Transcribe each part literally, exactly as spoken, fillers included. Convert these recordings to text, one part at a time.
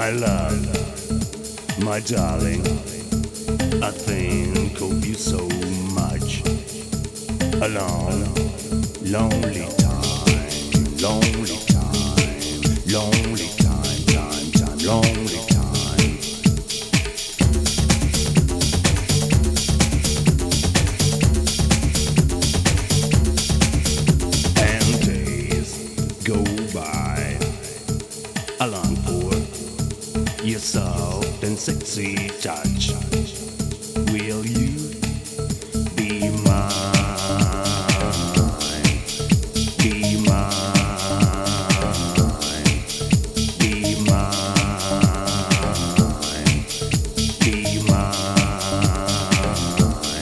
My love, my darling, I think of you so much. A long, lonely time, lonely time, lonely time, time, time, lonely time. And days go by, I long for your soft and sexy touch. Will you be mine? Be mine. Be mine. Be mine.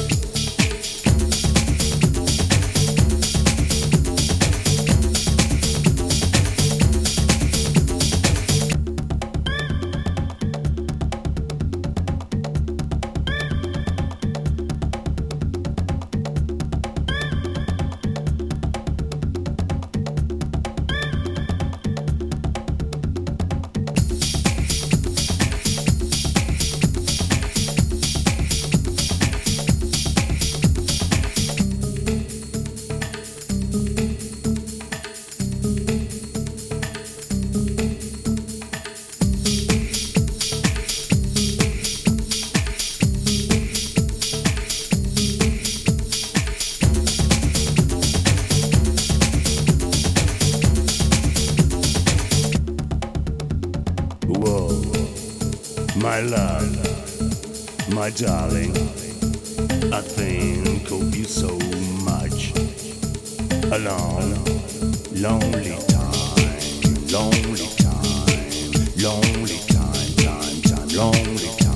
Whoa, my love, my darling, I think of you so much. A long, lonely time, lonely time, lonely time, time, time, lonely time.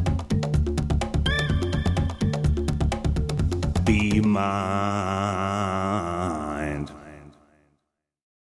Be mine.